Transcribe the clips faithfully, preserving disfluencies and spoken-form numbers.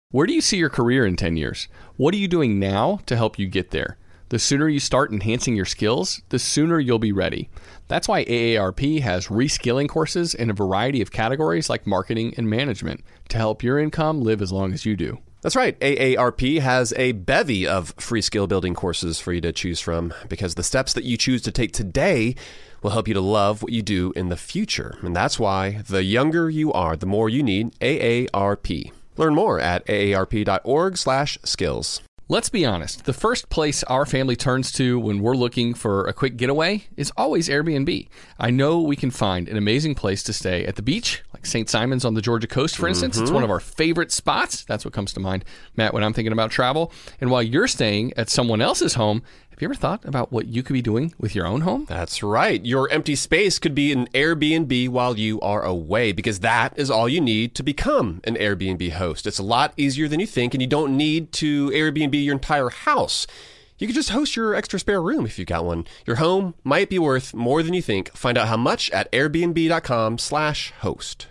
Where do you see your career in ten years? What are you doing now to help you get there? The sooner you start enhancing your skills, the sooner you'll be ready. That's why A A R P has reskilling courses in a variety of categories like marketing and management to help your income live as long as you do. That's right. A A R P has a bevy of free skill building courses for you to choose from because the steps that you choose to take today will help you to love what you do in the future. And that's why the younger you are, the more you need A A R P. Learn more at aarp.org slash skills. Let's be honest. The first place our family turns to when we're looking for a quick getaway is always Airbnb. I know we can find an amazing place to stay at the beach, like Saint Simons on the Georgia coast, for instance. Mm-hmm. It's one of our favorite spots. That's what comes to mind, Matt, when I'm thinking about travel. And while you're staying at someone else's home, have you ever thought about what you could be doing with your own home? That's right. Your empty space could be an Airbnb while you are away, because that is all you need to become an Airbnb host. It's a lot easier than you think, and you don't need to Airbnb your entire house. You could just host your extra spare room if you've got one. Your home might be worth more than you think. Find out how much at airbnb.com slash host.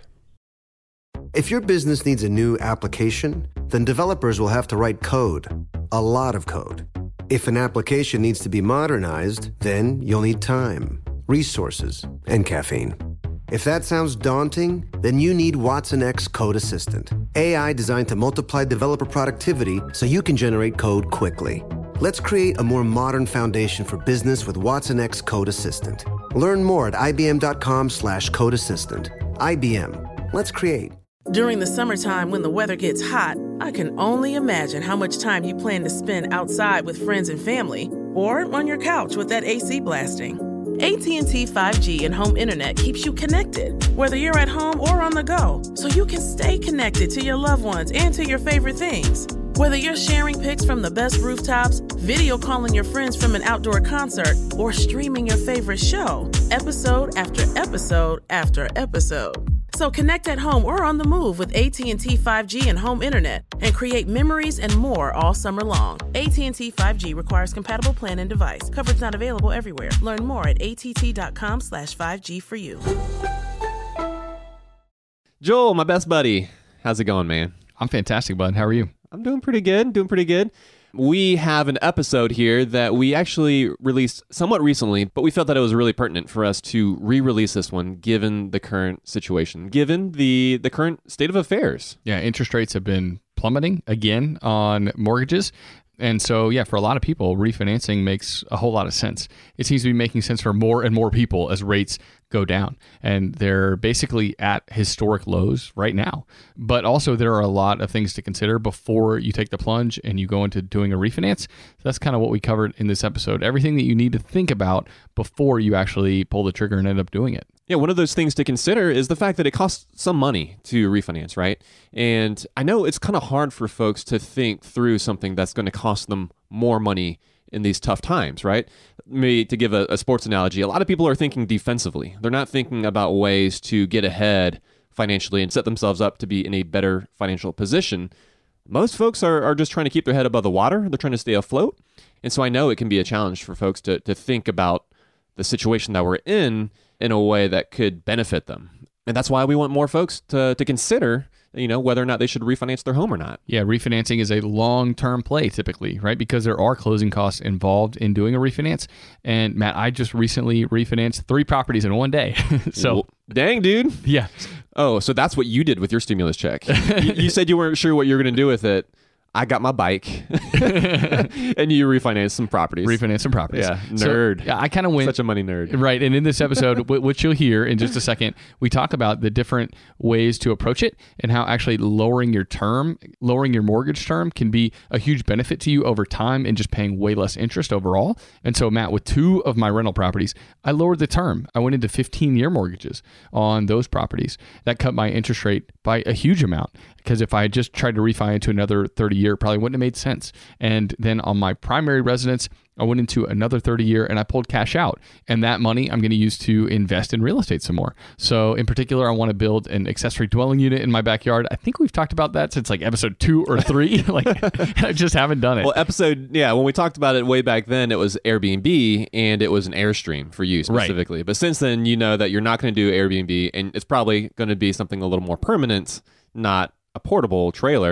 If your business needs a new application, then developers will have to write code, a lot of code. If an application needs to be modernized, then you'll need time, resources, and caffeine. If that sounds daunting, then you need Watson X Code Assistant, A I designed to multiply developer productivity so you can generate code quickly. Let's create a more modern foundation for business with Watson X Code Assistant. Learn more at ibm.com slash code assistant. I B M. Let's create. During the summertime when the weather gets hot, I can only imagine how much time you plan to spend outside with friends and family or on your couch with that A C blasting. A T and T five G and home internet keeps you connected, whether you're at home or on the go, so you can stay connected to your loved ones and to your favorite things. Whether you're sharing pics from the best rooftops, video calling your friends from an outdoor concert, or streaming your favorite show, episode after episode after episode. So connect at home or on the move with A T and T five G and home internet and create memories and more all summer long. A T and T five G requires compatible plan and device. Coverage not available everywhere. Learn more at att.com slash 5G for you. Joel, my best buddy. How's it going, man? I'm fantastic, bud. How are you? I'm doing pretty good. Doing pretty good. We have an episode here that we actually released somewhat recently, but we felt that it was really pertinent for us to re-release this one given the current situation, given the, the current state of affairs. Yeah, interest rates have been plummeting again on mortgages. And so, yeah, for a lot of people, refinancing makes a whole lot of sense. It seems to be making sense for more and more people as rates go down. And they're basically at historic lows right now. But also, there are a lot of things to consider before you take the plunge and you go into doing a refinance. So that's kind of what we covered in this episode. Everything that you need to think about before you actually pull the trigger and end up doing it. Yeah, one of those things to consider is the fact that it costs some money to refinance, right? And I know it's kind of hard for folks to think through something that's going to cost them more money in these tough times, right? Maybe to give a, a sports analogy, a lot of people are thinking defensively. They're not thinking about ways to get ahead financially and set themselves up to be in a better financial position. Most folks are, are just trying to keep their head above the water. They're trying to stay afloat. And so I know it can be a challenge for folks to, to think about the situation that we're in in a way that could benefit them. And that's why we want more folks to to consider, you know, whether or not they should refinance their home or not. Yeah, refinancing is a long-term play typically, right? Because there are closing costs involved in doing a refinance. And Matt, I just recently refinanced three properties in one day. so, well, dang, dude. Yeah. Oh, so that's what you did with your stimulus check. you, you said you weren't sure what you were going to do with it. I got my bike, and you refinance some properties. Refinance some properties. Yeah, nerd. So, yeah, I kind of went... Such a money nerd. Right, and in this episode, which you'll hear in just a second, we talk about the different ways to approach it and how actually lowering your term, lowering your mortgage term can be a huge benefit to you over time and just paying way less interest overall. And so, Matt, with two of my rental properties, I lowered the term. I went into fifteen-year mortgages on those properties. That cut my interest rate by a huge amount. Because if I had just tried to refi into another thirty year, it probably wouldn't have made sense. And then on my primary residence, I went into another thirty year and I pulled cash out. And that money I'm going to use to invest in real estate some more. So in particular, I want to build an accessory dwelling unit in my backyard. I think we've talked about that since like episode two or three. like I just haven't done it. Well, episode, yeah, when we talked about it way back then, it was Airbnb and it was an Airstream for you specifically. Right. But since then, you know that you're not going to do Airbnb and it's probably going to be something a little more permanent, not a portable trailer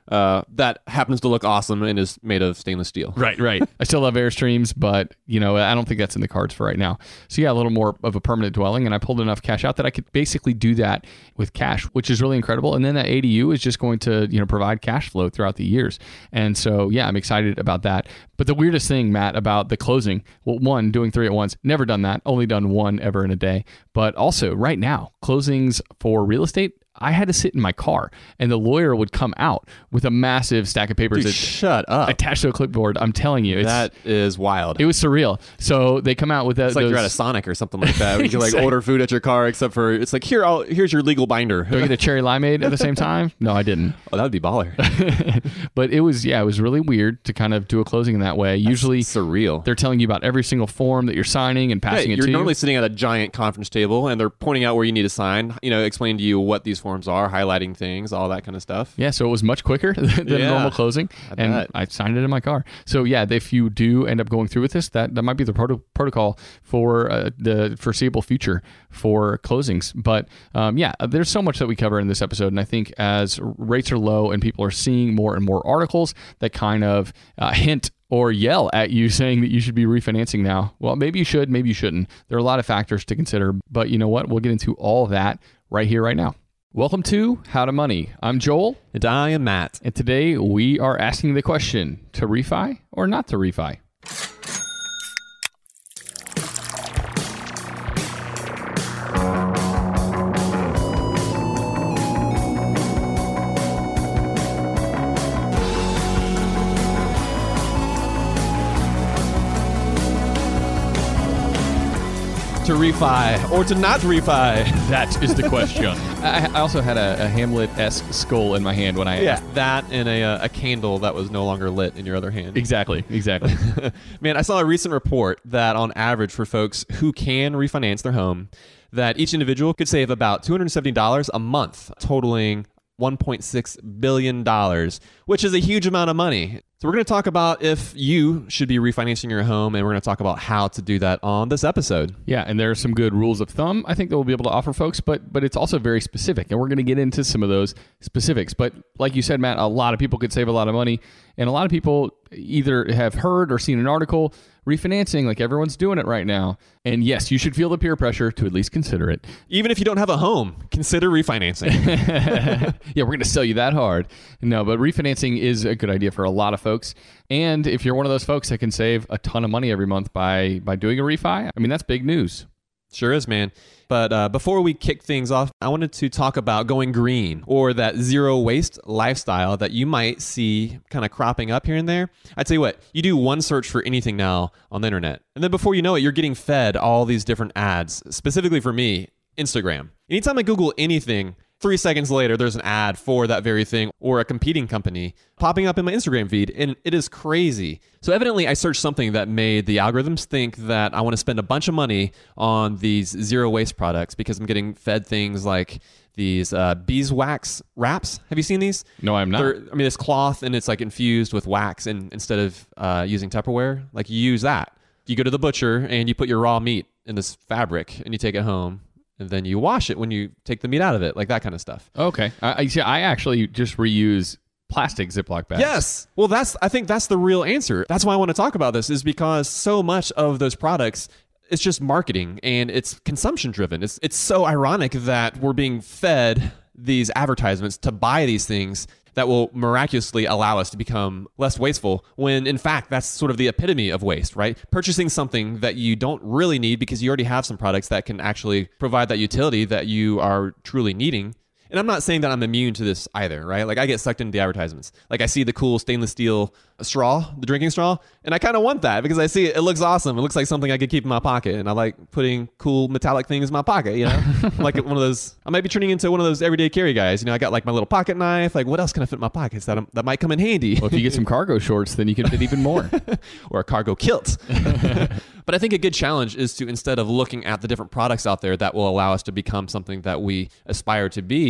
uh, that happens to look awesome and is made of stainless steel. Right, right. I still love Airstreams, but you know, I don't think that's in the cards for right now. So yeah, a little more of a permanent dwelling, and I pulled enough cash out that I could basically do that with cash, which is really incredible. And then that A D U is just going to, you know, provide cash flow throughout the years. And so yeah, I'm excited about that. But the weirdest thing, Matt, about the closing, well, one, doing three at once, never done that, only done one ever in a day. But also right now, closings for real estate, I had to sit in my car, and the lawyer would come out with a massive stack of papers Dude, that shut up. attached to a clipboard. I'm telling you, it's, That is wild. it was surreal. So they come out with that. It's like those, you're at a Sonic or something like that. You can like Exactly. order food at your car, except for it's like, here, I'll, here's your legal binder. Do I get a cherry limeade at the same time? No, I didn't. Oh, that would be baller. But it was, yeah, it was really weird to kind of do a closing in that way. Usually Surreal. they're telling you about every single form that you're signing and passing Hey, it you're to normally you. sitting at a giant conference table, and they're pointing out where you need to sign, you know, explain to you what these forms are, highlighting things, all that kind of stuff. Yeah, so it was much quicker than a Yeah, normal closing, I and bet. I signed it in my car. So yeah, if you do end up going through with this, that, that might be the proto- protocol for uh, the foreseeable future for closings. But um, yeah, there's so much that we cover in this episode, and I think as rates are low and people are seeing more and more articles that kind of uh, hint or yell at you saying that you should be refinancing now. Well, maybe you should, maybe you shouldn't. There are a lot of factors to consider, but you know what? We'll get into all of that right here, right now. Welcome to How to Money. I'm Joel, And I am Matt. and today we are asking the question, to refi or not to refi? To refi or to not refi. That is the question. I, I also had a, a Hamlet-esque skull in my hand when I Yeah, asked. that and a, uh, a candle that was no longer lit in your other hand. Exactly, exactly. Man, I saw a recent report that on average for folks who can refinance their home, that each individual could save about two hundred seventy dollars a month, totaling one point six billion dollars, which is a huge amount of money. So we're going to talk about if you should be refinancing your home, and we're going to talk about how to do that on this episode. Yeah, and there are some good rules of thumb I think that we'll be able to offer folks, but but it's also very specific, and we're going to get into some of those specifics. But like you said, Matt, a lot of people could save a lot of money, and a lot of people either have heard or seen an article refinancing, like everyone's doing it right now. And yes, you should feel the peer pressure to at least consider it. Even if you don't have a home, consider refinancing. Yeah, we're going to sell you that hard. No, but refinancing is a good idea for a lot of folks. And if you're one of those folks that can save a ton of money every month by by doing a refi, I mean, that's big news. Sure is, man. But uh, before we kick things off, I wanted to talk about going green, or that zero waste lifestyle that you might see kind of cropping up here and there. I tell you what, you do one search for anything now on the internet, and then before you know it, you're getting fed all these different ads. Specifically for me, Instagram. Anytime I Google anything, three seconds later, there's an ad for that very thing or a competing company popping up in my Instagram feed, and it is crazy. So evidently, I searched something that made the algorithms think that I want to spend a bunch of money on these zero waste products because I'm getting fed things like these uh, beeswax wraps. Have you seen these? No, I'm not. They're, I mean, it's cloth and it's like infused with wax, and instead of uh, using Tupperware, like you use that. You go to the butcher and you put your raw meat in this fabric and you take it home. And then you wash it when you take the meat out of it, like that kind of stuff. Okay. I, I see. I actually just reuse plastic Ziploc bags. Yes. Well, that's I think that's the real answer. That's why I want to talk about this, is because so much of those products, it's just marketing and it's consumption driven. It's it's so ironic that we're being fed these advertisements to buy these things that will miraculously allow us to become less wasteful, when in fact that's sort of the epitome of waste, right? Purchasing something that you don't really need because you already have some products that can actually provide that utility that you are truly needing. And I'm not saying that I'm immune to this either, right? Like I get sucked into the advertisements. Like I see the cool stainless steel straw, the drinking straw, and I kind of want that because I see it, it looks awesome. It looks like something I could keep in my pocket, and I like putting cool metallic things in my pocket, you know? I'm like one of those, I might be turning into one of those everyday carry guys. You know, I got like my little pocket knife. Like what else can I fit in my pockets that, that might come in handy? Well, if you get some cargo shorts, then you can fit even more. Or a cargo kilt. But I think a good challenge is to, instead of looking at the different products out there that will allow us to become something that we aspire to be,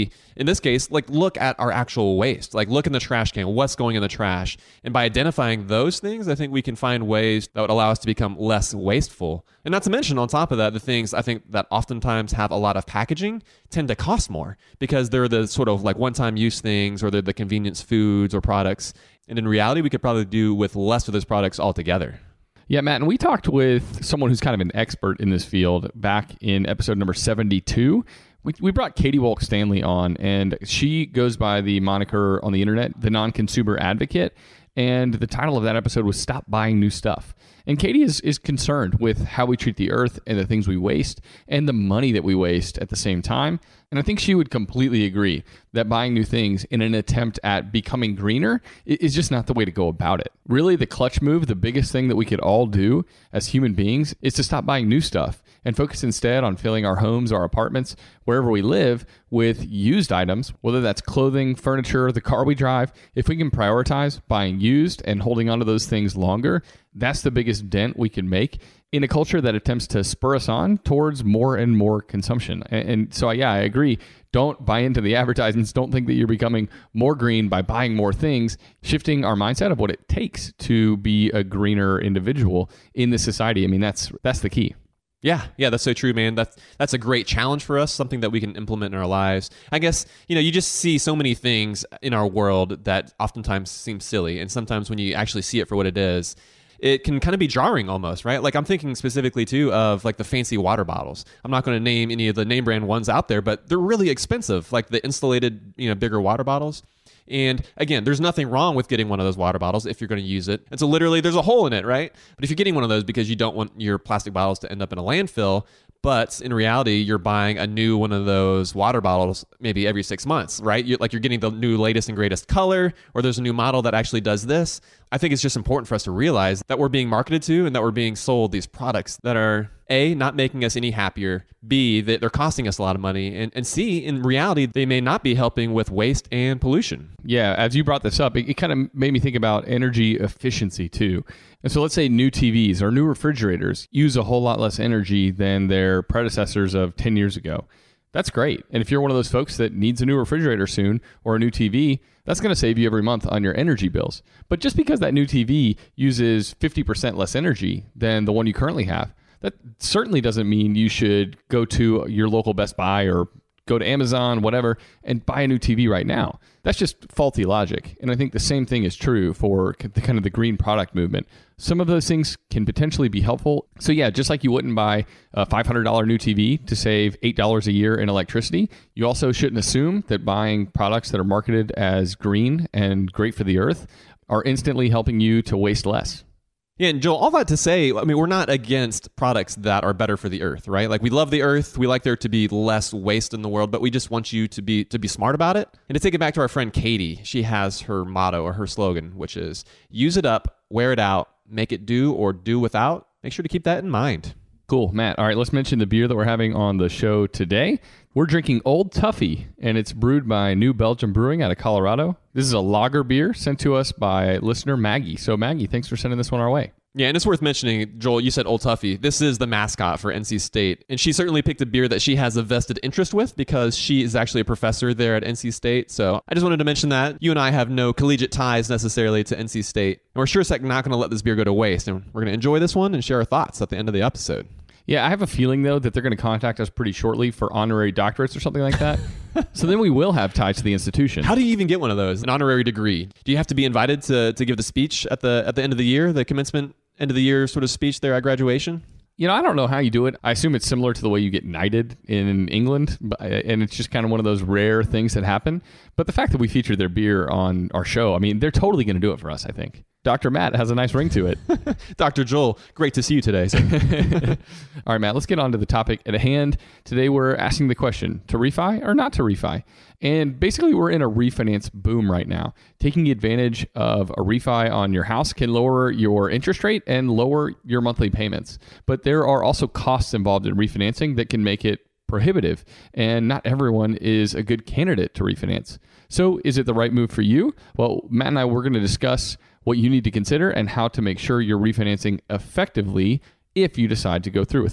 we, in this case, like look at our actual waste, like look in the trash can, what's going in the trash. And by identifying those things, I think we can find ways that would allow us to become less wasteful. And not to mention, on top of that, the things I think that oftentimes have a lot of packaging tend to cost more because they're the sort of like one-time use things, or they're the convenience foods or products. And in reality, we could probably do with less of those products altogether. Yeah, Matt, and we talked with someone who's kind of an expert in this field back in episode number seventy-two. We, we brought Katie Wolk-Stanley on, and she goes by the moniker on the internet, the Non-Consumer Advocate, and the title of that episode was Stop Buying New Stuff. And Katie is, is concerned with how we treat the earth and the things we waste and the money that we waste at the same time. And I think she would completely agree that buying new things in an attempt at becoming greener is just not the way to go about it. Really, the clutch move, the biggest thing that we could all do as human beings, is to stop buying new stuff and focus instead on filling our homes, our apartments, wherever we live, with used items, whether that's clothing, furniture, the car we drive. If we can prioritize buying used and holding onto those things longer, that's the biggest dent we can make in a culture that attempts to spur us on towards more and more consumption. And, and so, yeah, I agree. Don't buy into the advertisements. Don't think that you're becoming more green by buying more things. Shifting our mindset of what it takes to be a greener individual in this society. I mean, that's that's the key. Yeah, yeah, that's so true, man. That's that's a great challenge for us, something that we can implement in our lives. I guess, you know, you just see so many things in our world that oftentimes seem silly, and sometimes when you actually see it for what it is, it can kind of be jarring almost, right? Like I'm thinking specifically too of like the fancy water bottles. I'm not going to name any of the name brand ones out there, but they're really expensive, like the insulated, you know, bigger water bottles. And again, there's nothing wrong with getting one of those water bottles if you're going to use it. And so literally there's a hole in it, right? But if you're getting one of those because you don't want your plastic bottles to end up in a landfill, but in reality, you're buying a new one of those water bottles maybe every six months, right? You're, like you're getting the new latest and greatest color, or there's a new model that actually does this. I think it's just important for us to realize that we're being marketed to and that we're being sold these products that are A, not making us any happier, B, that they're costing us a lot of money, and, and C, in reality, they may not be helping with waste and pollution. Yeah, as you brought this up, it, it kind of made me think about energy efficiency too. And so let's say new T Vs or new refrigerators use a whole lot less energy than their predecessors of ten years ago. That's great. And if you're one of those folks that needs a new refrigerator soon or a new T V, that's going to save you every month on your energy bills. But just because that new T V uses fifty percent less energy than the one you currently have, that certainly doesn't mean you should go to your local Best Buy or go to Amazon, whatever, and buy a new T V right now. That's just faulty logic. And I think the same thing is true for the kind of the green product movement. Some of those things can potentially be helpful. So yeah, just like you wouldn't buy a five hundred dollars new T V to save eight dollars a year in electricity, you also shouldn't assume that buying products that are marketed as green and great for the earth are instantly helping you to waste less. Yeah, and Joel, all that to say, I mean, we're not against products that are better for the earth, right? Like we love the earth, we like there to be less waste in the world, but we just want you to be to be smart about it. And to take it back to our friend Katie, she has her motto or her slogan, which is use it up, wear it out, make it do or do without. Make sure to keep that in mind. Cool, Matt. All right, let's mention the beer that we're having on the show today. We're drinking Old Tuffy, and it's brewed by New Belgium Brewing out of Colorado. This is a lager beer sent to us by listener Maggie. So Maggie, thanks for sending this one our way. Yeah, and it's worth mentioning, Joel, you said Old Tuffy. This is the mascot for N C State, and she certainly picked a beer that she has a vested interest with because she is actually a professor there at N C State. So I just wanted to mention that. You and I have no collegiate ties necessarily to N C State, and we're sure as heck not going to let this beer go to waste, and we're going to enjoy this one and share our thoughts at the end of the episode. Yeah, I have a feeling, though, that they're going to contact us pretty shortly for honorary doctorates or something like that. So then we will have ties to the institution. How do you even get one of those, an honorary degree? Do you have to be invited to to give the speech at the at the end of the year, the commencement end of the year sort of speech there at graduation? You know, I don't know how you do it. I assume it's similar to the way you get knighted in England, and it's just kind of one of those rare things that happen. But the fact that we featured their beer on our show, I mean, they're totally going to do it for us, I think. Doctor Matt has a nice ring to it. Doctor Joel, great to see you today. All right, Matt, let's get on to the topic at hand. Today, we're asking the question, to refi or not to refi? And basically, we're in a refinance boom right now. Taking advantage of a refi on your house can lower your interest rate and lower your monthly payments. But there are also costs involved in refinancing that can make it prohibitive, and not everyone is a good candidate to refinance. So is it the right move for you? Well, Matt and I, we're going to discuss what you need to consider and how to make sure you're refinancing effectively if you decide to go through with it.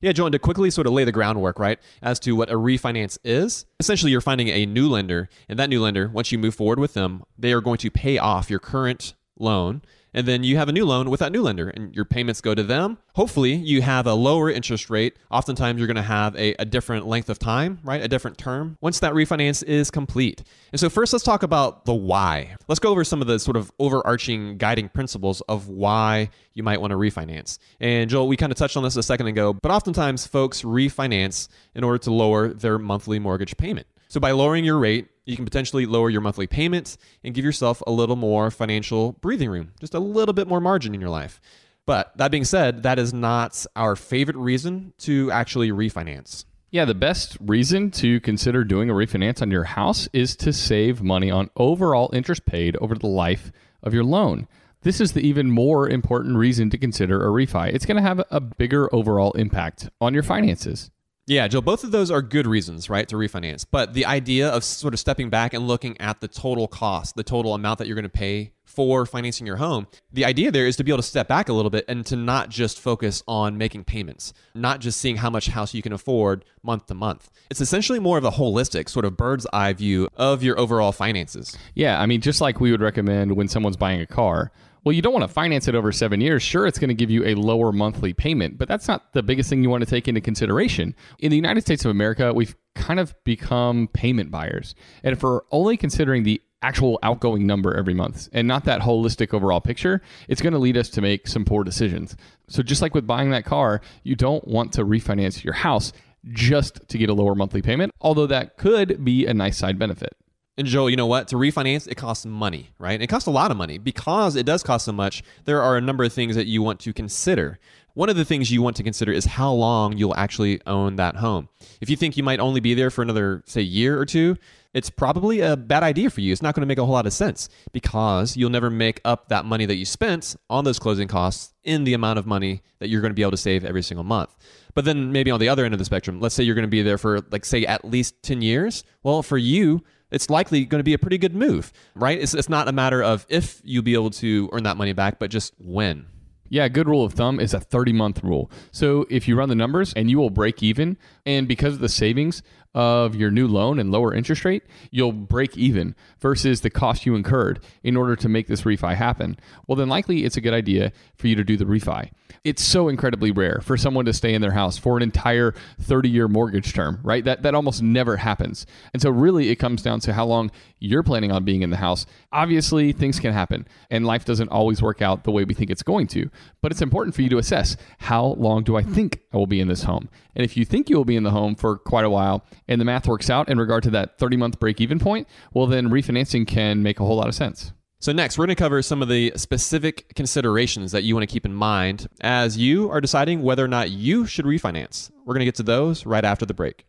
Yeah, Joel, and to quickly sort of lay the groundwork, right, as to what a refinance is, essentially you're finding a new lender, and that new lender, once you move forward with them, they are going to pay off your current loan, and then you have a new loan with that new lender, and your payments go to them. Hopefully, you have a lower interest rate. Oftentimes, you're going to have a, a different length of time, right? A different term once that refinance is complete. And so first, let's talk about the why. Let's go over some of the sort of overarching guiding principles of why you might want to refinance. And Joel, we kind of touched on this a second ago, but oftentimes folks refinance in order to lower their monthly mortgage payment. So by lowering your rate, you can potentially lower your monthly payments and give yourself a little more financial breathing room, just a little bit more margin in your life. But that being said, that is not our favorite reason to actually refinance. Yeah, the best reason to consider doing a refinance on your house is to save money on overall interest paid over the life of your loan. This is the even more important reason to consider a refi. It's going to have a bigger overall impact on your finances. Yeah, Joe, both of those are good reasons, right, to refinance. But the idea of sort of stepping back and looking at the total cost, the total amount that you're going to pay for financing your home, the idea there is to be able to step back a little bit and to not just focus on making payments, not just seeing how much house you can afford month to month. It's essentially more of a holistic sort of bird's eye view of your overall finances. Yeah, I mean, just like we would recommend when someone's buying a car. Well, you don't want to finance it over seven years. Sure, it's going to give you a lower monthly payment, but that's not the biggest thing you want to take into consideration. In the United States of America, we've kind of become payment buyers. And if we're only considering the actual outgoing number every month and not that holistic overall picture, it's going to lead us to make some poor decisions. So just like with buying that car, you don't want to refinance your house just to get a lower monthly payment, although that could be a nice side benefit. And Joel, you know what? To refinance, it costs money, right? It costs a lot of money. Because it does cost so much, there are a number of things that you want to consider. One of the things you want to consider is how long you'll actually own that home. If you think you might only be there for another, say, year or two, it's probably a bad idea for you. It's not going to make a whole lot of sense because you'll never make up that money that you spent on those closing costs in the amount of money that you're going to be able to save every single month. But then maybe on the other end of the spectrum, let's say you're going to be there for, like, say, at least ten years. Well, for you, it's likely going to be a pretty good move, right? It's, it's not a matter of if you'll be able to earn that money back, but just when. Yeah, a good rule of thumb is a thirty-month rule. So if you run the numbers and you will break even, and because of the savings of your new loan and lower interest rate, you'll break even versus the cost you incurred in order to make this refi happen, well, then likely it's a good idea for you to do the refi. It's so incredibly rare for someone to stay in their house for an entire thirty-year mortgage term, right? That that almost never happens. And so really it comes down to how long you're planning on being in the house. Obviously, things can happen, and life doesn't always work out the way we think it's going to. But it's important for you to assess, how long do I think I will be in this home? And if you think you will be in the home for quite a while, and the math works out in regard to that thirty-month break-even point, well, then refinancing can make a whole lot of sense. So next, we're going to cover some of the specific considerations that you want to keep in mind as you are deciding whether or not you should refinance. We're going to get to those right after the break.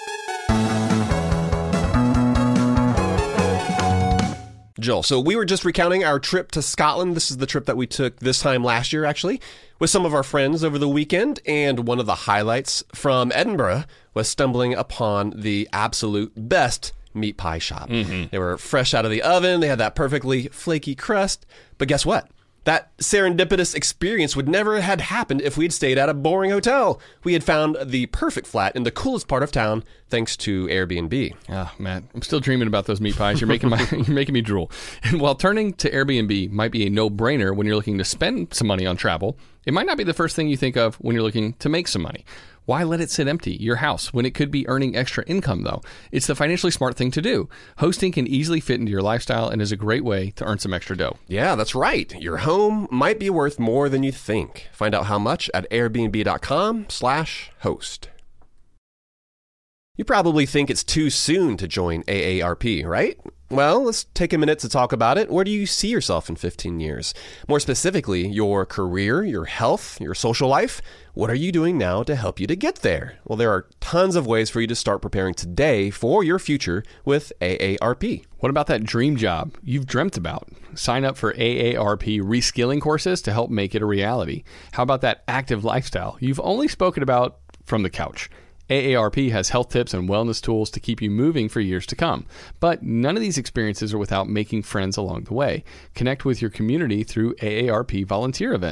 Joel, so we were just recounting our trip to Scotland. This is the trip that we took this time last year, actually, with some of our friends over the weekend. And one of the highlights from Edinburgh was stumbling upon the absolute best meat pie shop. Mm-hmm. They were fresh out of the oven. They had that perfectly flaky crust. But guess what? That serendipitous experience would never have happened if we'd stayed at a boring hotel. We had found the perfect flat in the coolest part of town thanks to Airbnb. Oh, man, I'm still dreaming about those meat pies. You're making my you're making me drool. And while turning to Airbnb might be a no-brainer when you're looking to spend some money on travel, it might not be the first thing you think of when you're looking to make some money. Why let it sit empty, your house, when it could be earning extra income, though? It's the financially smart thing to do. Hosting can easily fit into your lifestyle and is a great way to earn some extra dough. Yeah, that's right. Your home might be worth more than you think. Find out how much at airbnb.com slash host. You probably think it's too soon to join A A R P, right? Well, let's take a minute to talk about it. Where do you see yourself in fifteen years? More specifically, your career, your health, your social life. What are you doing now to help you to get there? Well, there are tons of ways for you to start preparing today for your future with A A R P. What about that dream job you've dreamt about? Sign up for A A R P reskilling courses to help make it a reality. How about that active lifestyle you've only spoken about from the couch? A A R P has health tips and wellness tools to keep you moving for years to come. But none of these experiences are without making friends along the way. Connect with your community through A A R P volunteer events.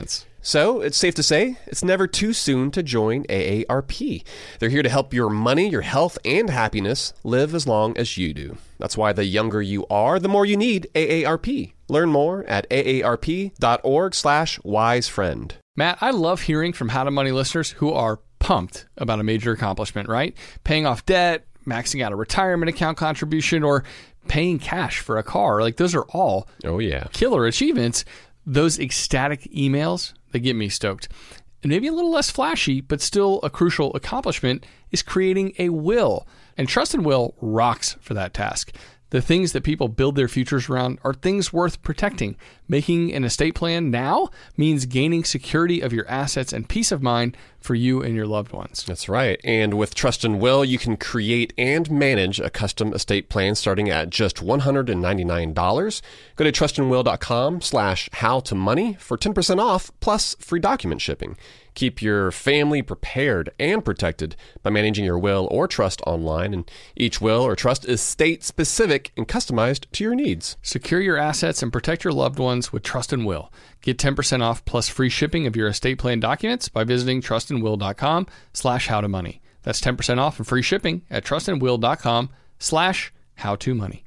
So it's safe to say it's never too soon to join A A R P. They're here to help your money, your health, and happiness live as long as you do. That's why the younger you are, the more you need A A R P. Learn more at aarp.org slash wisefriend. Matt, I love hearing from How to Money listeners who are pumped about a major accomplishment, right? Paying off debt, maxing out a retirement account contribution, or paying cash for a car. Like, those are all oh yeah killer achievements. Those ecstatic emails, they get me stoked. And maybe a little less flashy, but still a crucial accomplishment, is creating a will. And Trust and Will rocks for that task. The things that people build their futures around are things worth protecting. Making an estate plan now means gaining security of your assets and peace of mind for you and your loved ones. That's right. And with Trust and Will, you can create and manage a custom estate plan starting at just one hundred ninety-nine dollars. Go to trustandwill.com slash howtomoney for ten percent off plus free document shipping. Keep your family prepared and protected by managing your will or trust online. And each will or trust is state-specific and customized to your needs. Secure your assets and protect your loved ones with Trust and Will. Get ten percent off plus free shipping of your estate plan documents by visiting trustandwill.com slash howtomoney. That's ten percent off and free shipping at trustandwill.com slash howtomoney.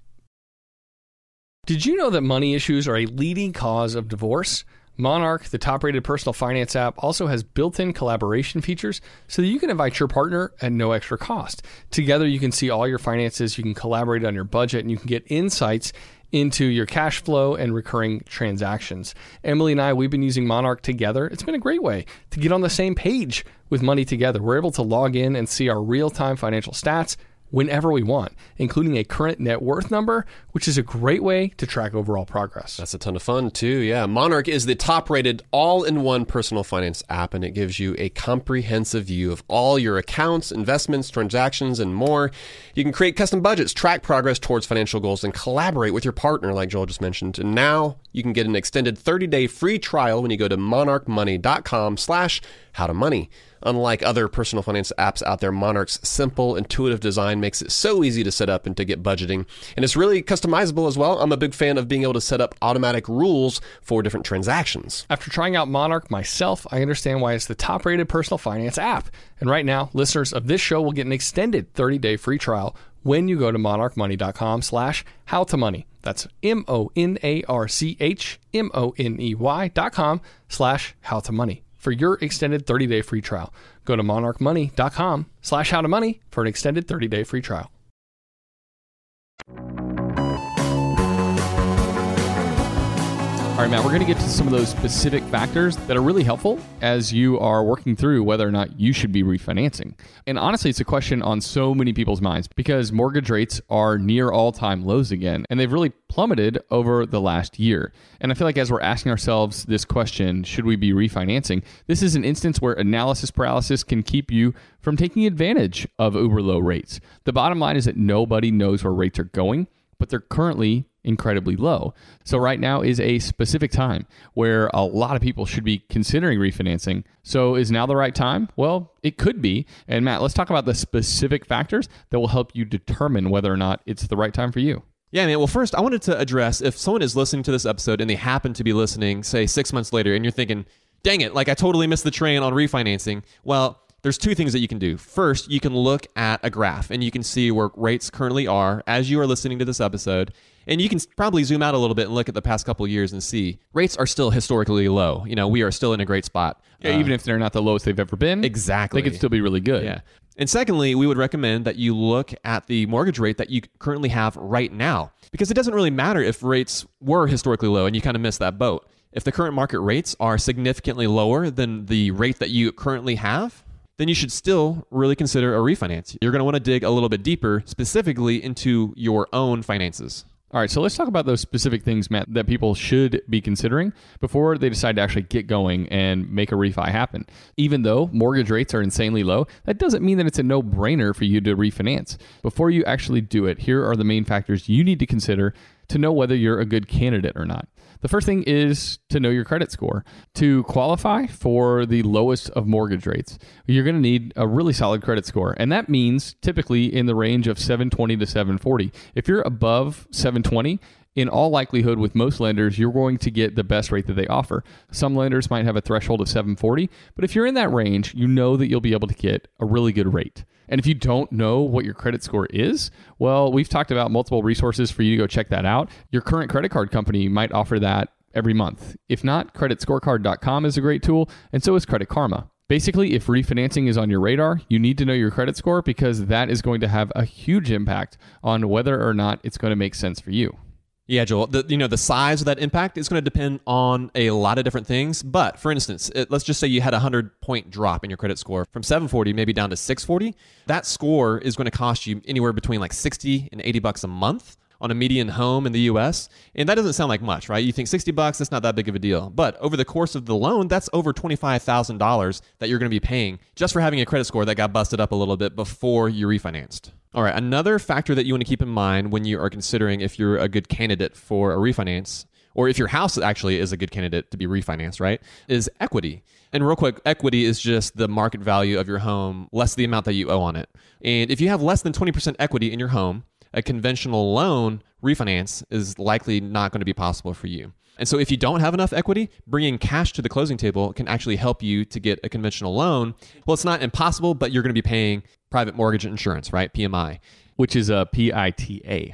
Did you know that money issues are a leading cause of divorce? Monarch, the top-rated personal finance app, also has built-in collaboration features so that you can invite your partner at no extra cost. Together, you can see all your finances, you can collaborate on your budget, and you can get insights into your cash flow and recurring transactions. Emily and I, we've been using Monarch together. It's been a great way to get on the same page with money together. We're able to log in and see our real-time financial stats whenever we want, including a current net worth number, which is a great way to track overall progress. That's a ton of fun too. Yeah. Monarch is the top rated all-in-one personal finance app, and it gives you a comprehensive view of all your accounts, investments, transactions, and more. You can create custom budgets, track progress towards financial goals, and collaborate with your partner, like Joel just mentioned. And now you can get an extended thirty-day free trial when you go to monarchmoney.com slash howtomoney. Unlike other personal finance apps out there, Monarch's simple, intuitive design makes it so easy to set up and to get budgeting. And it's really customizable as well. I'm a big fan of being able to set up automatic rules for different transactions. After trying out Monarch myself, I understand why it's the top-rated personal finance app. And right now, listeners of this show will get an extended thirty-day free trial when you go to monarchmoney.com slash howtomoney. That's M-O-N-A-R-C-H M-O-N-E-Y dot com slash howtomoney. For your extended thirty-day free trial, go to monarchmoney.com slash howtomoney for an extended thirty-day free trial. All right, Matt, we're going to get to some of those specific factors that are really helpful as you are working through whether or not you should be refinancing. And honestly, it's a question on so many people's minds because mortgage rates are near all-time lows again, and they've really plummeted over the last year. And I feel like as we're asking ourselves this question, should we be refinancing? This is an instance where analysis paralysis can keep you from taking advantage of uber low rates. The bottom line is that nobody knows where rates are going, but they're currently incredibly low. So right now is a specific time where a lot of people should be considering refinancing. So is now the right time? Well, it could be. And Matt, let's talk about the specific factors that will help you determine whether or not it's the right time for you. Yeah, man. Well, first, I wanted to address if someone is listening to this episode and they happen to be listening, say, six months later, and you're thinking, dang it, like I totally missed the train on refinancing. Well, there's two things that you can do. First, you can look at a graph and you can see where rates currently are as you are listening to this episode. And you can probably zoom out a little bit and look at the past couple of years and see rates are still historically low. You know, we are still in a great spot. Yeah, uh, even if they're not the lowest they've ever been. Exactly. They could still be really good. Yeah. And secondly, we would recommend that you look at the mortgage rate that you currently have right now, because it doesn't really matter if rates were historically low and you kind of missed that boat. If the current market rates are significantly lower than the rate that you currently have, then you should still really consider a refinance. You're going to want to dig a little bit deeper, specifically into your own finances. All right, so let's talk about those specific things, Matt, that people should be considering before they decide to actually get going and make a refi happen. Even though mortgage rates are insanely low, that doesn't mean that it's a no-brainer for you to refinance. Before you actually do it, here are the main factors you need to consider to know whether you're a good candidate or not. The first thing is to know your credit score. To qualify for the lowest of mortgage rates, you're going to need a really solid credit score. And that means typically in the range of seven twenty to seven forty. If you're above seven twenty, in all likelihood, with most lenders, you're going to get the best rate that they offer. Some lenders might have a threshold of seven forty, but if you're in that range, you know that you'll be able to get a really good rate. And if you don't know what your credit score is, well, we've talked about multiple resources for you to go check that out. Your current credit card company might offer that every month. If not, credit scorecard dot com is a great tool, and so is Credit Karma. Basically, if refinancing is on your radar, you need to know your credit score because that is going to have a huge impact on whether or not it's going to make sense for you. Yeah, Joel, the, you know, the size of that impact is going to depend on a lot of different things. But for instance, it, let's just say you had a one hundred point drop in your credit score from seven forty maybe down to six forty. That score is going to cost you anywhere between like sixty and eighty bucks a month on a median home in the U S. And that doesn't sound like much, right? You think sixty bucks, that's not that big of a deal. But over the course of the loan, that's over twenty-five thousand dollars that you're going to be paying just for having a credit score that got busted up a little bit before you refinanced. All right, another factor that you want to keep in mind when you are considering if you're a good candidate for a refinance, or if your house actually is a good candidate to be refinanced, right, is equity. And real quick, equity is just the market value of your home less the amount that you owe on it. And if you have less than twenty percent equity in your home, a conventional loan refinance is likely not going to be possible for you. And so if you don't have enough equity, bringing cash to the closing table can actually help you to get a conventional loan. Well, it's not impossible, but you're going to be paying private mortgage insurance, right? P M I. Which is a P I T A.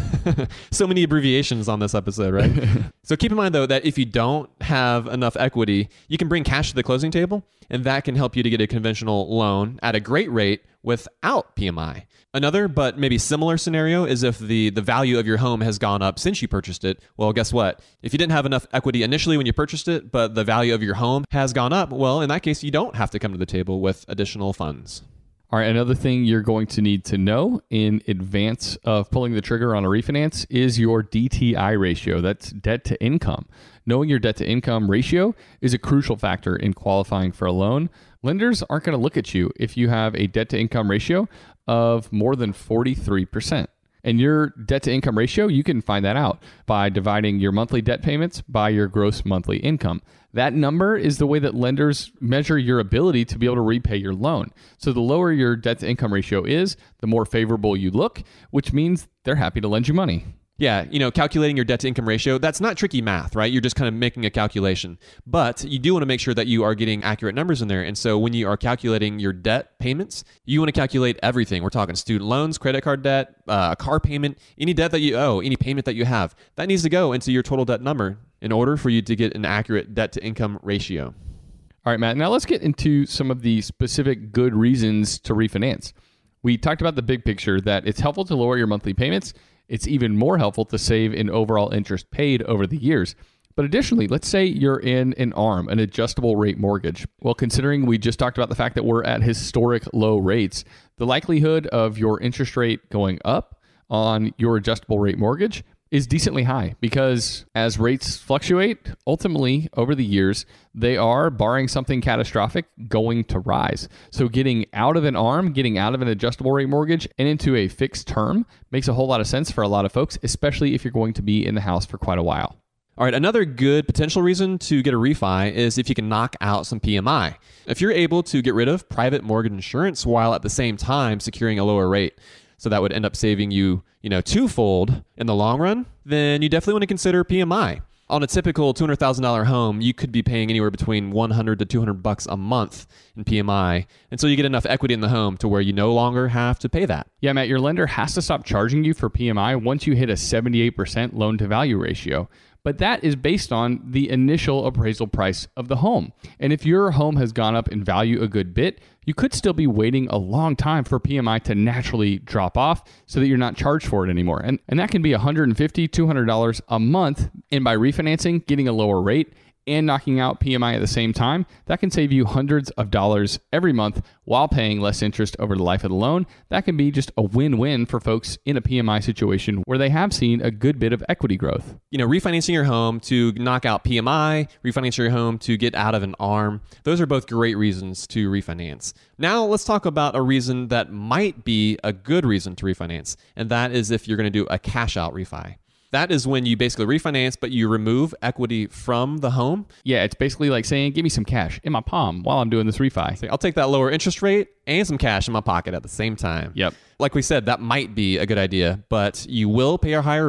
So many abbreviations on this episode, right? So keep in mind, though, that if you don't have enough equity, you can bring cash to the closing table, and that can help you to get a conventional loan at a great rate without P M I. Another, but maybe similar scenario is if the, the value of your home has gone up since you purchased it. Well, guess what? If you didn't have enough equity initially when you purchased it, but the value of your home has gone up, well, in that case, you don't have to come to the table with additional funds. All right, another thing you're going to need to know in advance of pulling the trigger on a refinance is your D T I ratio. That's debt to income. Knowing your debt to income ratio is a crucial factor in qualifying for a loan. Lenders aren't going to look at you if you have a debt to income ratio of more than forty-three percent. And your debt to income ratio, you can find that out by dividing your monthly debt payments by your gross monthly income. That number is the way that lenders measure your ability to be able to repay your loan. So the lower your debt to income ratio is, the more favorable you look, which means they're happy to lend you money. Yeah, you know, calculating your debt to income ratio, that's not tricky math, right? You're just kind of making a calculation. But you do want to make sure that you are getting accurate numbers in there. And so when you are calculating your debt payments, you want to calculate everything. We're talking student loans, credit card debt, uh, car payment, any debt that you owe, any payment that you have. That needs to go into your total debt number in order for you to get an accurate debt to income ratio. All right, Matt, now let's get into some of the specific good reasons to refinance. We talked about the big picture that it's helpful to lower your monthly payments. It's even more helpful to save in overall interest paid over the years. But additionally, let's say you're in an A R M, an adjustable rate mortgage. Well, considering we just talked about the fact that we're at historic low rates, the likelihood of your interest rate going up on your adjustable rate mortgage is decently high because as rates fluctuate, ultimately over the years, they are, barring something catastrophic, going to rise. So getting out of an A R M, getting out of an adjustable rate mortgage and into a fixed term makes a whole lot of sense for a lot of folks, especially if you're going to be in the house for quite a while. All right, another good potential reason to get a refi is if you can knock out some P M I. If you're able to get rid of private mortgage insurance while at the same time securing a lower rate, so that would end up saving you, you know, twofold in the long run, then you definitely want to consider P M I. On a typical two hundred thousand dollars home, you could be paying anywhere between one hundred to two hundred bucks a month in P M I until you get enough equity in the home to where you no longer have to pay that. Yeah, Matt, your lender has to stop charging you for P M I once you hit a seventy-eight percent loan to value ratio. But that is based on the initial appraisal price of the home. And if your home has gone up in value a good bit, you could still be waiting a long time for P M I to naturally drop off so that you're not charged for it anymore. And, and that can be one hundred fifty dollars, two hundred dollars a month. And by refinancing, getting a lower rate, and knocking out P M I at the same time, that can save you hundreds of dollars every month while paying less interest over the life of the loan. That can be just a win-win for folks in a P M I situation where they have seen a good bit of equity growth. You know, refinancing your home to knock out P M I, refinancing your home to get out of an A R M, those are both great reasons to refinance. Now let's talk about a reason that might be a good reason to refinance, and that is if you're going to do a cash out refi. That is when you basically refinance, but you remove equity from the home. Yeah, it's basically like saying, give me some cash in my palm while I'm doing this refi. So I'll take that lower interest rate and some cash in my pocket at the same time. Yep. Like we said, that might be a good idea, but you will pay a higher rate.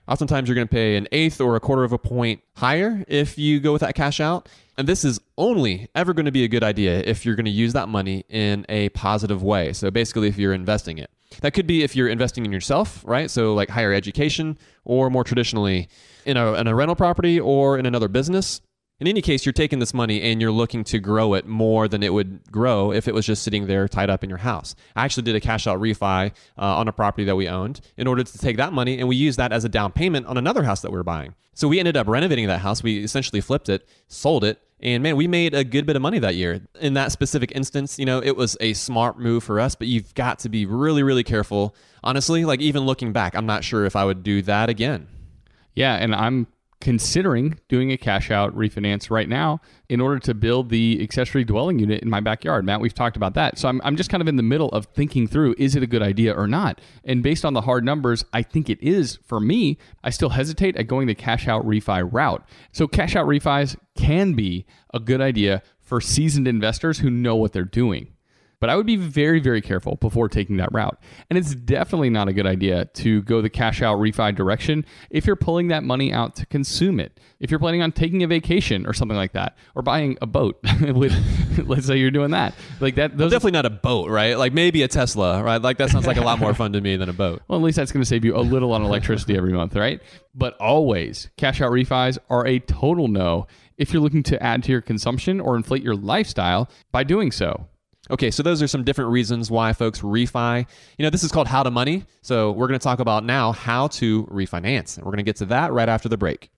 Oftentimes you're going to pay an eighth or a quarter of a point higher if you go with that cash out. And this is only ever going to be a good idea if you're going to use that money in a positive way. So basically, if you're investing it. That could be if you're investing in yourself, right? So like higher education, or more traditionally in a, in a rental property or in another business. In any case, you're taking this money and you're looking to grow it more than it would grow if it was just sitting there tied up in your house. I actually did a cash out refi uh, on a property that we owned in order to take that money, and we used that as a down payment on another house that we were buying. So we ended up renovating that house. We essentially flipped it, sold it, and man, we made a good bit of money that year. In that specific instance, you know, it was a smart move for us, but you've got to be really, really careful. Honestly, like even looking back, I'm not sure if I would do that again. Yeah, and I'm considering doing a cash out refinance right now in order to build the accessory dwelling unit in my backyard. Matt, we've talked about that. So I'm, I'm just kind of in the middle of thinking through, is it a good idea or not? And based on the hard numbers, I think it is. For me, I still hesitate at going the cash out refi route. So cash out refis can be a good idea for seasoned investors who know what they're doing. But I would be very, very careful before taking that route. And it's definitely not a good idea to go the cash out refi direction if you're pulling that money out to consume it. If you're planning on taking a vacation or something like that, or buying a boat with, let's say you're doing that. Like that, those well, definitely not a boat, right? Like maybe a Tesla, right? Like that sounds like a lot more fun to me than a boat. Well, at least that's going to save you a little on electricity every month, right? But always, cash out refis are a total no if you're looking to add to your consumption or inflate your lifestyle by doing so. Okay, so those are some different reasons why folks refi. You know, this is called How to Money. So we're going to talk about now how to refinance. And we're going to get to that right after the break.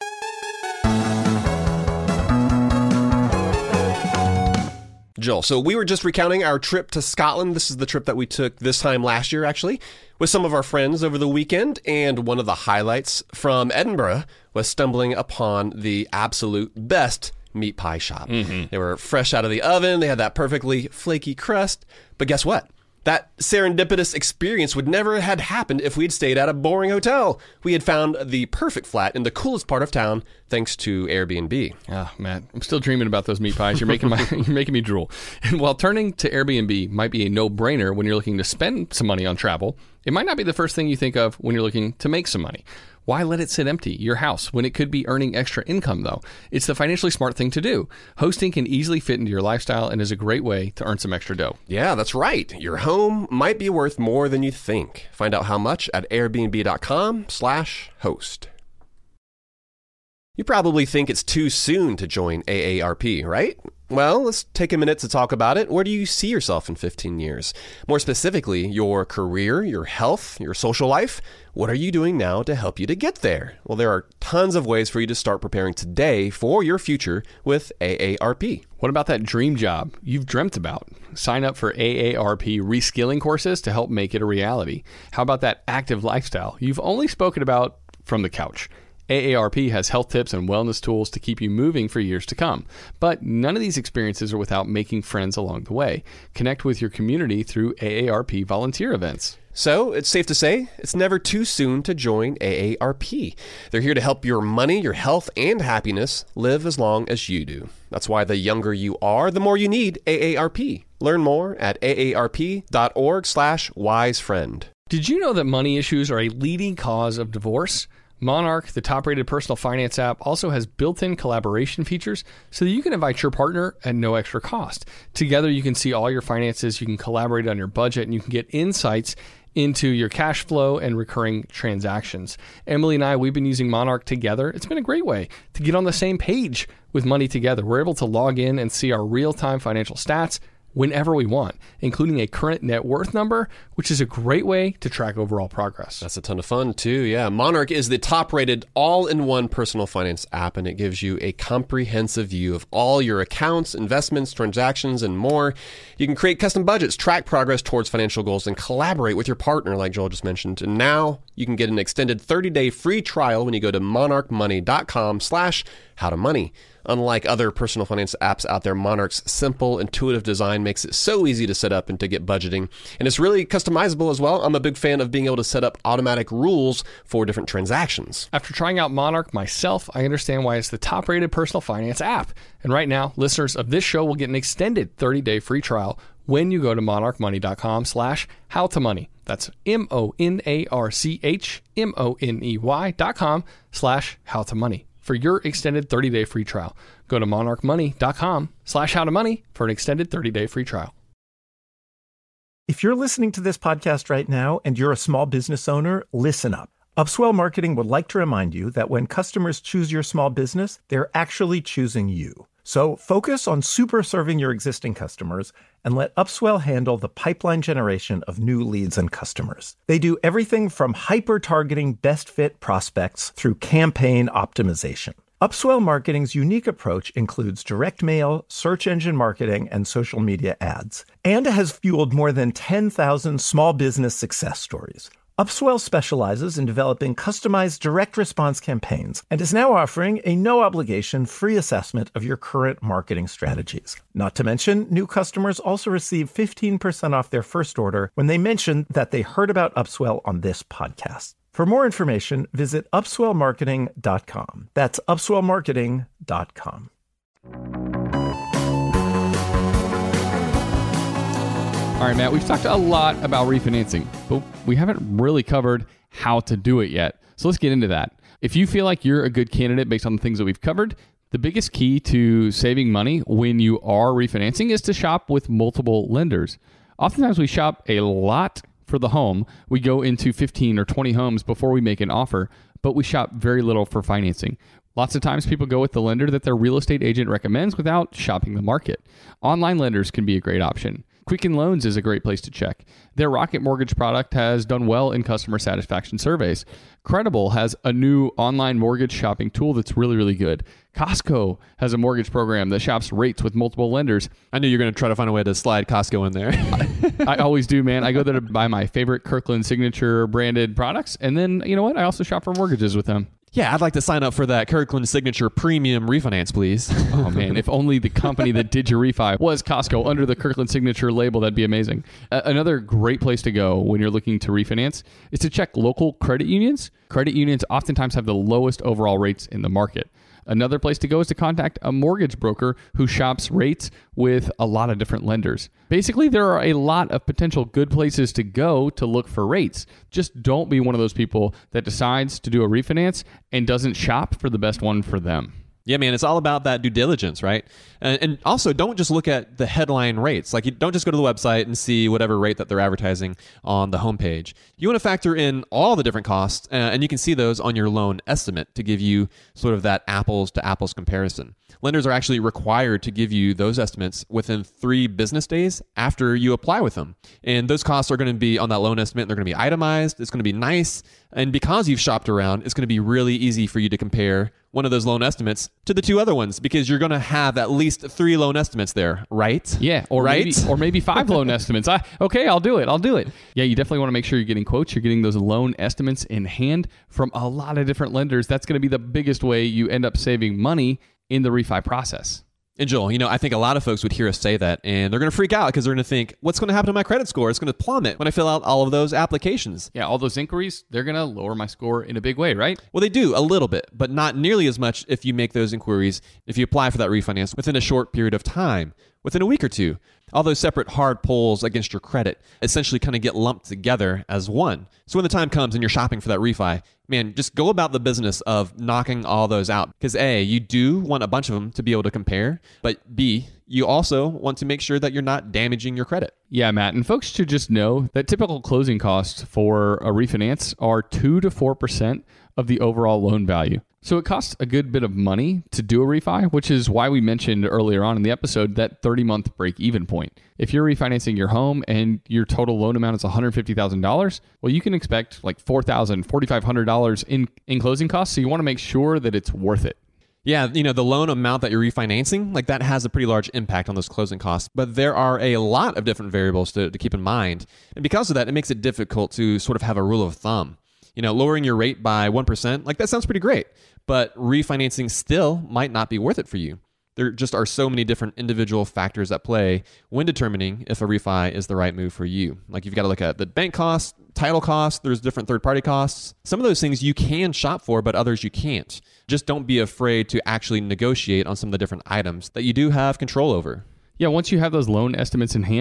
Joel, so we were just recounting our trip to Scotland. This is the trip that we took this time last year, actually, with some of our friends over the weekend. And one of the highlights from Edinburgh was stumbling upon the absolute best meat pie shop. Mm-hmm. They were fresh out of the oven. They had that perfectly flaky crust. But guess what? That serendipitous experience would never have happened if we'd stayed at a boring hotel. We had found the perfect flat in the coolest part of town thanks to Airbnb. Oh, man, I'm still dreaming about those meat pies. You're making my you're making me drool. And while turning to Airbnb might be a no-brainer when you're looking to spend some money on travel, it might not be the first thing you think of when you're looking to make some money. Why let it sit empty, your house, when it could be earning extra income, though? It's the financially smart thing to do. Hosting can easily fit into your lifestyle and is a great way to earn some extra dough. Yeah, that's right. Your home might be worth more than you think. Find out how much at airbnb.com slash host. You probably think it's too soon to join A A R P, right? Well, let's take a minute to talk about it. Where do you see yourself in fifteen years? More specifically, your career, your health, your social life. What are you doing now to help you to get there? Well, there are tons of ways for you to start preparing today for your future with A A R P. What about that dream job you've dreamt about? Sign up for A A R P reskilling courses to help make it a reality. How about that active lifestyle you've only spoken about from the couch? A A R P has health tips and wellness tools to keep you moving for years to come. But none of these experiences are without making friends along the way. Connect with your community through A A R P volunteer events. So it's safe to say it's never too soon to join A A R P. They're here to help your money, your health, and happiness live as long as you do. That's why the younger you are, the more you need A A R P. Learn more at aarp.org slash wisefriend. Did you know that money issues are a leading cause of divorce? Monarch, the top-rated personal finance app, also has built-in collaboration features so that you can invite your partner at no extra cost. Together, you can see all your finances, you can collaborate on your budget, and you can get insights into your cash flow and recurring transactions. Emily and I, we've been using Monarch together. It's been a great way to get on the same page with money together. We're able to log in and see our real-time financial stats whenever we want, including a current net worth number, which is a great way to track overall progress. That's a ton of fun, too. Yeah. Monarch is the top-rated all-in-one personal finance app, and it gives you a comprehensive view of all your accounts, investments, transactions, and more. You can create custom budgets, track progress towards financial goals, and collaborate with your partner, like Joel just mentioned. And now you can get an extended thirty-day free trial when you go to monarchmoney.com slash howtomoney. Unlike other personal finance apps out there, Monarch's simple, intuitive design makes it so easy to set up and to get budgeting. And it's really customizable as well. I'm a big fan of being able to set up automatic rules for different transactions. After trying out Monarch myself, I understand why it's the top-rated personal finance app. And right now, listeners of this show will get an extended thirty-day free trial when you go to monarchmoney.com slash how to money. That's M-O-N-A-R-C-H M-O-N-E-Y dot com slash how to money for your extended thirty-day free trial. Go to monarchmoney.com slash how to money for an extended thirty-day free trial. If you're listening to this podcast right now and you're a small business owner, listen up. Upswell Marketing would like to remind you that when customers choose your small business, they're actually choosing you. So focus on super serving your existing customers and let Upswell handle the pipeline generation of new leads and customers. They do everything from hyper-targeting best fit prospects through campaign optimization. Upswell Marketing's unique approach includes direct mail, search engine marketing, and social media ads, and has fueled more than ten thousand small business success stories. Upswell specializes in developing customized direct response campaigns and is now offering a no-obligation free assessment of your current marketing strategies. Not to mention, new customers also receive fifteen percent off their first order when they mention that they heard about Upswell on this podcast. For more information, visit upswell marketing dot com. That's upswell marketing dot com. All right, Matt, we've talked a lot about refinancing, but we haven't really covered how to do it yet. So let's get into that. If you feel like you're a good candidate based on the things that we've covered, the biggest key to saving money when you are refinancing is to shop with multiple lenders. Oftentimes we shop a lot for the home. We go into fifteen or twenty homes before we make an offer, but we shop very little for financing. Lots of times people go with the lender that their real estate agent recommends without shopping the market. Online lenders can be a great option. Quicken Loans is a great place to check. Their Rocket Mortgage product has done well in customer satisfaction surveys. Credible has a new online mortgage shopping tool that's really, really good. Costco has a mortgage program that shops rates with multiple lenders. I knew you were going to try to find a way to slide Costco in there. I always do, man. I go there to buy my favorite Kirkland Signature branded products. And then, you know what? I also shop for mortgages with them. Yeah, I'd like to sign up for that Kirkland Signature Premium refinance, please. Oh, man. If only the company that did your refi was Costco under the Kirkland Signature label, that'd be amazing. Uh, another great place to go when you're looking to refinance is to check local credit unions. Credit unions oftentimes have the lowest overall rates in the market. Another place to go is to contact a mortgage broker who shops rates with a lot of different lenders. Basically, there are a lot of potential good places to go to look for rates. Just don't be one of those people that decides to do a refinance and doesn't shop for the best one for them. Yeah, man, it's all about that due diligence, right? And, and also, don't just look at the headline rates. Like, you don't just go to the website and see whatever rate that they're advertising on the homepage. You want to factor in all the different costs, uh, and you can see those on your loan estimate to give you sort of that apples to apples comparison. Lenders are actually required to give you those estimates within three business days after you apply with them. And those costs are going to be on that loan estimate. They're going to be itemized. It's going to be nice. And because you've shopped around, it's going to be really easy for you to compare one of those loan estimates to the two other ones because you're going to have at least three loan estimates there, right? Yeah, or right? maybe or maybe five loan estimates. I, okay, I'll do it. I'll do it. Yeah, you definitely want to make sure you're getting quotes. You're getting those loan estimates in hand from a lot of different lenders. That's going to be the biggest way you end up saving money in the refi process. And Joel, you know, I think a lot of folks would hear us say that and they're going to freak out because they're going to think, what's going to happen to my credit score? It's going to plummet when I fill out all of those applications. Yeah, all those inquiries, they're going to lower my score in a big way, right? Well, they do a little bit, but not nearly as much if you make those inquiries, if you apply for that refinance within a short period of time, within a week or two. All those separate hard pulls against your credit essentially kind of get lumped together as one. So when the time comes and you're shopping for that refi, man, just go about the business of knocking all those out. Because A, you do want a bunch of them to be able to compare, but B, you also want to make sure that you're not damaging your credit. Yeah, Matt, and folks should just know that typical closing costs for a refinance are two to four percent of the overall loan value. So it costs a good bit of money to do a refi, which is why we mentioned earlier on in the episode that thirty-month break-even point. If you're refinancing your home and your total loan amount is one hundred fifty thousand dollars, well, you can expect like four thousand dollars, four thousand five hundred dollars in, in closing costs, so you want to make sure that it's worth it. Yeah, you know, the loan amount that you're refinancing, like that has a pretty large impact on those closing costs. But there are a lot of different variables to, to keep in mind. And because of that, it makes it difficult to sort of have a rule of thumb. You know, lowering your rate by one percent, like that sounds pretty great. But refinancing still might not be worth it for you. There just are so many different individual factors at play when determining if a refi is the right move for you. Like you've got to look at the bank costs, title costs, there's different third-party costs. Some of those things you can shop for, but others you can't. Just don't be afraid to actually negotiate on some of the different items that you do have control over. Yeah, once you have those loan estimates in hand,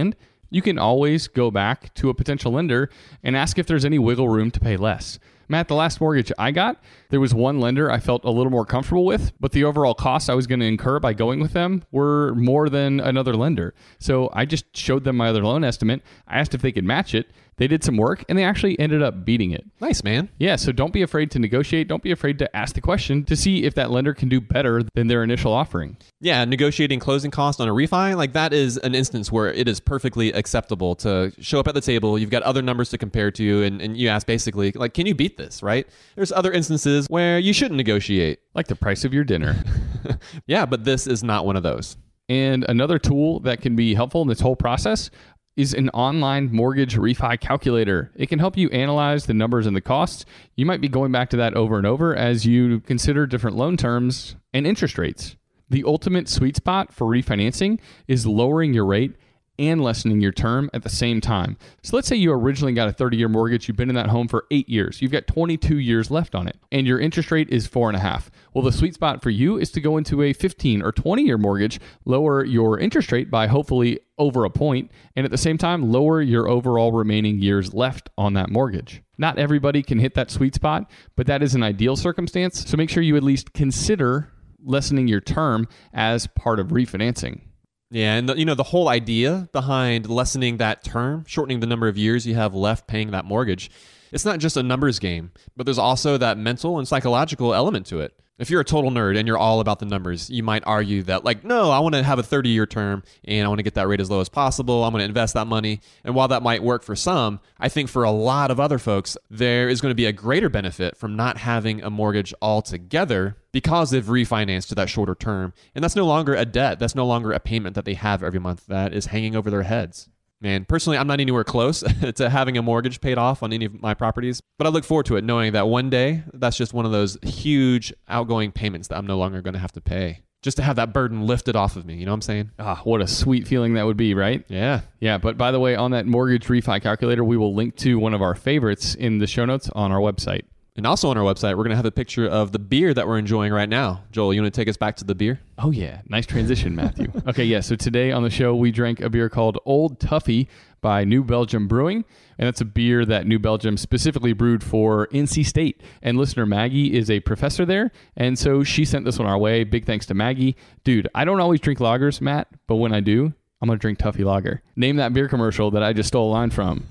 you can always go back to a potential lender and ask if there's any wiggle room to pay less. Matt, the last mortgage I got, there was one lender I felt a little more comfortable with, but the overall costs I was going to incur by going with them were more than another lender. So I just showed them my other loan estimate. I asked if they could match it. They did some work and they actually ended up beating it. Nice, man. Yeah, so don't be afraid to negotiate. Don't be afraid to ask the question to see if that lender can do better than their initial offering. Yeah, negotiating closing costs on a refi, like that is an instance where it is perfectly acceptable to show up at the table. You've got other numbers to compare to, and, and you ask basically, like, can you beat this, right? There's other instances where you shouldn't negotiate. Like the price of your dinner. Yeah, but this is not one of those. And another tool that can be helpful in this whole process is an online mortgage refi calculator. It can help you analyze the numbers and the costs. You might be going back to that over and over as you consider different loan terms and interest rates. The ultimate sweet spot for refinancing is lowering your rate and lessening your term at the same time. So let's say you originally got a thirty-year mortgage. You've been in that home for eight years. You've got twenty-two years left on it, and your interest rate is four and a half. Well, the sweet spot for you is to go into a fifteen or twenty-year mortgage, lower your interest rate by hopefully over a point, and at the same time, lower your overall remaining years left on that mortgage. Not everybody can hit that sweet spot, but that is an ideal circumstance. So make sure you at least consider lessening your term as part of refinancing. Yeah, and the, you know, the whole idea behind lessening that term, shortening the number of years you have left paying that mortgage, it's not just a numbers game, but there's also that mental and psychological element to it. If you're a total nerd and you're all about the numbers, you might argue that, like, no, I want to have a thirty-year term and I want to get that rate as low as possible. I'm going to invest that money. And while that might work for some, I think for a lot of other folks, there is going to be a greater benefit from not having a mortgage altogether because they've refinanced to that shorter term. And that's no longer a debt. That's no longer a payment that they have every month that is hanging over their heads. Man, personally, I'm not anywhere close to having a mortgage paid off on any of my properties, but I look forward to it knowing that one day that's just one of those huge outgoing payments that I'm no longer going to have to pay. Just to have that burden lifted off of me, you know what I'm saying? Ah, what a sweet feeling that would be, right? Yeah. Yeah, but by the way, on that mortgage refi calculator, we will link to one of our favorites in the show notes on our website. And also on our website, we're going to have a picture of the beer that we're enjoying right now. Joel, you want to take us back to the beer? Oh, yeah. Nice transition, Matthew. Okay, yeah. So today on the show, we drank a beer called Old Tuffy by New Belgium Brewing. And that's a beer that New Belgium specifically brewed for N C State. And listener Maggie is a professor there. And so she sent this one our way. Big thanks to Maggie. Dude, I don't always drink lagers, Matt, but when I do, I'm going to drink Tuffy Lager. Name that beer commercial that I just stole a line from.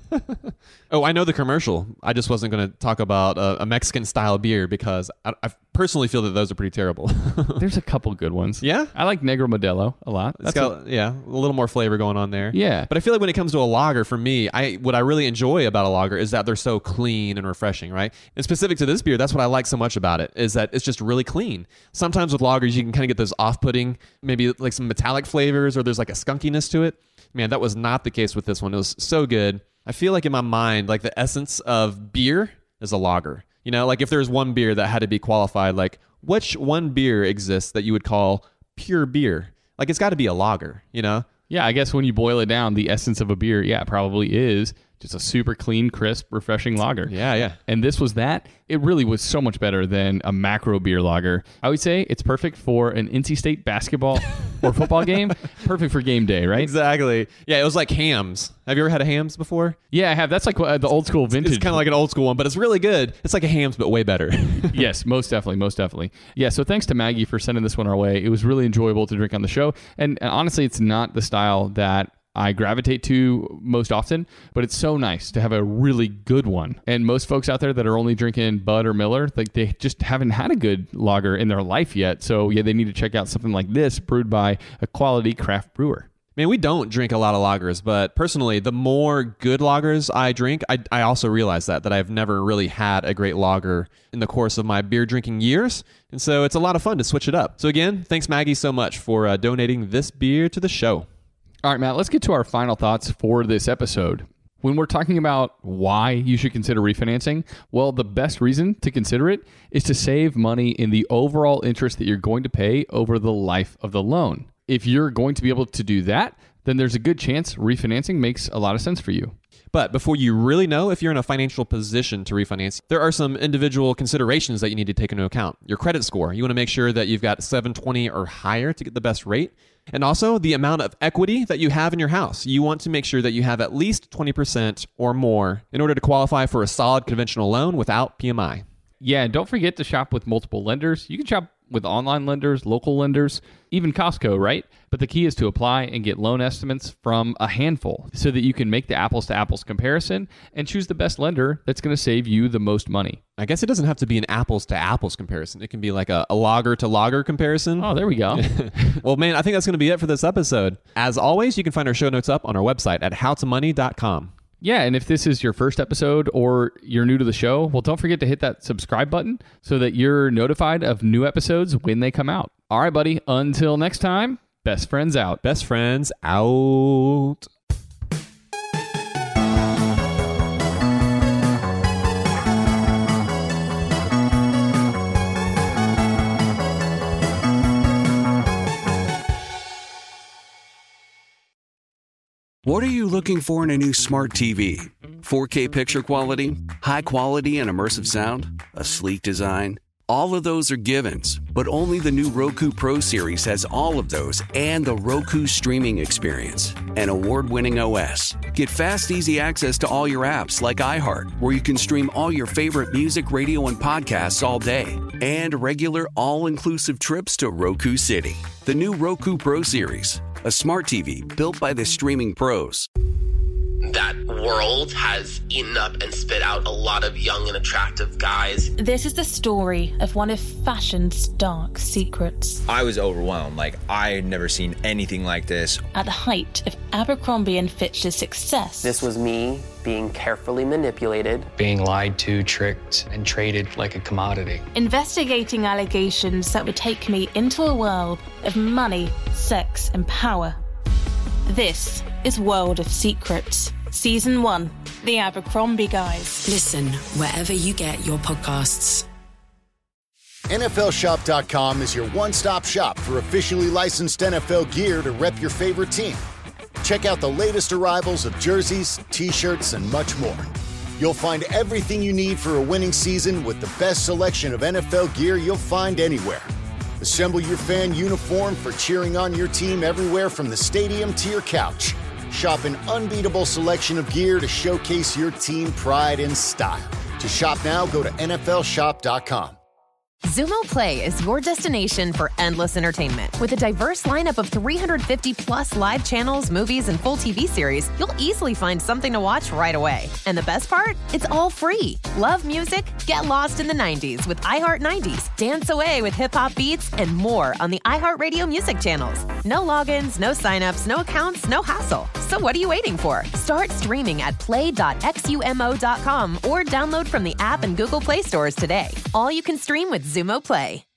Oh, I know the commercial. I just wasn't going to talk about a, a Mexican-style beer because I, I personally feel that those are pretty terrible. There's a couple good ones. Yeah? I like Negro Modelo a lot. It's got, a, yeah, a little more flavor going on there. Yeah. But I feel like when it comes to a lager, for me, I what I really enjoy about a lager is that they're so clean and refreshing, right? And specific to this beer, that's what I like so much about it, is that it's just really clean. Sometimes with lagers, you can kind of get those off-putting, maybe like some metallic flavors, or there's like a skunkiness to it. Man, that was not the case with this one. It was so good. I feel like in my mind, like the essence of beer is a lager. You know, like if there's one beer that had to be qualified, like which one beer exists that you would call pure beer? Like it's got to be a lager, you know? Yeah, I guess when you boil it down, the essence of a beer, yeah, probably is just a super clean, crisp, refreshing lager. Yeah, yeah. And this was that. It really was so much better than a macro beer lager. I would say it's perfect for an N C State basketball or football game. Perfect for game day, right? Exactly. Yeah, it was like Hams. Have you ever had a Hams before? Yeah, I have. That's like uh, the old school vintage. It's kind of like an old school one, but it's really good. It's like a Hams, but way better. Yes, most definitely, most definitely. Yeah, so thanks to Maggie for sending this one our way. It was really enjoyable to drink on the show. And, and honestly, it's not the style that I gravitate to most often, but it's so nice to have a really good one. And most folks out there that are only drinking Bud or Miller, like they just haven't had a good lager in their life yet. So yeah, they need to check out something like this brewed by a quality craft brewer. Man, we don't drink a lot of lagers, but personally, the more good lagers I drink, I, I also realize that, that I've never really had a great lager in the course of my beer drinking years. And so it's a lot of fun to switch it up. So again, thanks Maggie so much for uh, donating this beer to the show. All right, Matt, let's get to our final thoughts for this episode. When we're talking about why you should consider refinancing, well, the best reason to consider it is to save money in the overall interest that you're going to pay over the life of the loan. If you're going to be able to do that, then there's a good chance refinancing makes a lot of sense for you. But before you really know if you're in a financial position to refinance, there are some individual considerations that you need to take into account. Your credit score. You want to make sure that you've got seven twenty or higher to get the best rate. And also the amount of equity that you have in your house. You want to make sure that you have at least twenty percent or more in order to qualify for a solid conventional loan without P M I. Yeah, and don't forget to shop with multiple lenders. You can shop with online lenders, local lenders, even Costco, right? But the key is to apply and get loan estimates from a handful so that you can make the apples to apples comparison and choose the best lender that's going to save you the most money. I guess it doesn't have to be an apples to apples comparison. It can be like a, a logger to logger comparison. Oh, there we go. Well, man, I think that's going to be it for this episode. As always, you can find our show notes up on our website at how to money dot com. Yeah, and if this is your first episode or you're new to the show, well, don't forget to hit that subscribe button so that you're notified of new episodes when they come out. All right, buddy. Until next time, best friends out. Best friends out. What are you looking for in a new smart T V? four K picture quality? High quality and immersive sound? A sleek design? All of those are givens, but only the new Roku Pro Series has all of those and the Roku streaming experience. An award-winning O S. Get fast, easy access to all your apps like iHeart, where you can stream all your favorite music, radio, and podcasts all day. And regular, all-inclusive trips to Roku City. The new Roku Pro Series. A smart T V built by the streaming pros. That world has eaten up and spit out a lot of young and attractive guys. This is the story of one of fashion's dark secrets. I was overwhelmed. Like, I had never seen anything like this. At the height of Abercrombie and Fitch's success. This was me being carefully manipulated. Being lied to, tricked, and traded like a commodity. Investigating allegations that would take me into a world of money, sex, and power. This is World of Secrets, Season one, The Abercrombie Guys. Listen wherever you get your podcasts. N F L shop dot com is your one-stop shop for officially licensed N F L gear to rep your favorite team. Check out the latest arrivals of jerseys, t-shirts, and much more. You'll find everything you need for a winning season with the best selection of N F L gear you'll find anywhere. Assemble your fan uniform for cheering on your team everywhere from the stadium to your couch. Shop an unbeatable selection of gear to showcase your team pride and style. To shop now, go to N F L shop dot com. Xumo Play is your destination for endless entertainment. With a diverse lineup of three hundred fifty plus live channels, movies, and full T V series, you'll easily find something to watch right away. And the best part? It's all free. Love music? Get lost in the nineties with iHeart nineties. Dance away with hip-hop beats and more on the iHeartRadio music channels. No logins, no signups, no accounts, no hassle. So what are you waiting for? Start streaming at play dot xumo dot com or download from the app and Google Play stores today. All you can stream with Xumo Play.